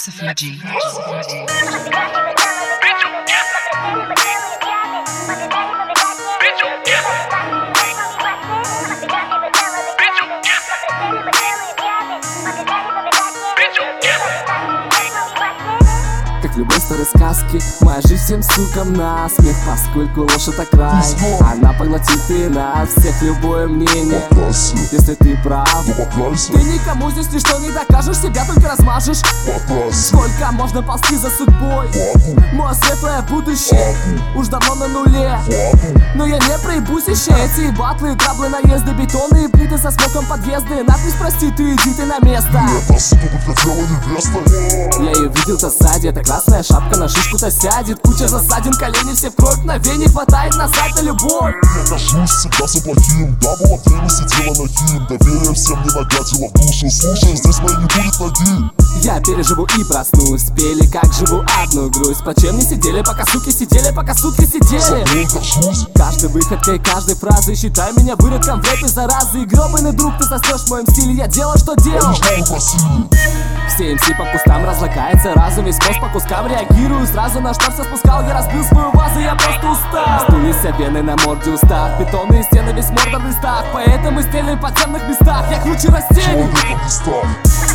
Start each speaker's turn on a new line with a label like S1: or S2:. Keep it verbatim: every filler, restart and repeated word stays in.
S1: Sophia G.
S2: Как в любой старой сказке, моя жизнь всем сукам на смех, поскольку ложь это край. Она поглотит и нас всех, любое мнение. Если ты прав, ты никому здесь ничто не докажешь, себя только размажешь. Сколько можно ползти за судьбой? Мое светлое будущее уж давно на нуле. Но я не проебусь еще. Эти батлы, траблы, наезды, бетоны и плиты со смоком подъезды. Надпись прости, ты иди ты на место. Я ее видел-то сзади, это красная шапка на шишку-то сядет. Куча засадин, колени все в кровь, мгновений хватает насать на любовь.
S3: Я кажусь всегда за плохим, да, было время, сидела нагим. Доверие всем не нагадило в душу, слушай, здесь моей не будет ноги.
S2: Я переживу и проснусь, пели как живу одну грусть. Почем не сидели, пока суки сидели, пока сутки сидели. Каждой выходкой, каждой фразой считай меня выродком в рэпе заразы. И гробаный друг, ты соснешь в моем стиле, я делал, что делал. Все эм си по кустам разлагается разум, весь мозг по кускам реагирую. Сразу на что все спускал, я разбил свою вазу, я просто устал. Стулись вены на морде устав, бетонные стены, весь морда в листах. Поэтому стены в подземных местах, я круче растений.